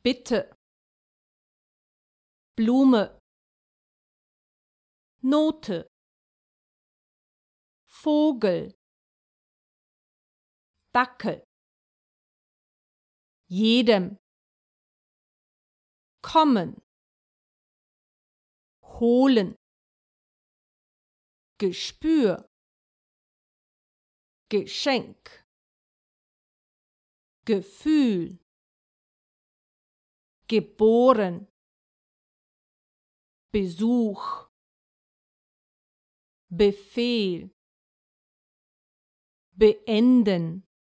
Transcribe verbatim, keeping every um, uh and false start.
Bitte, Blume, Note, Vogel, Dackel, jedem, kommen, holen, Gespür, Geschenk, Gefühl, geboren, Besuch, Befehl, beenden.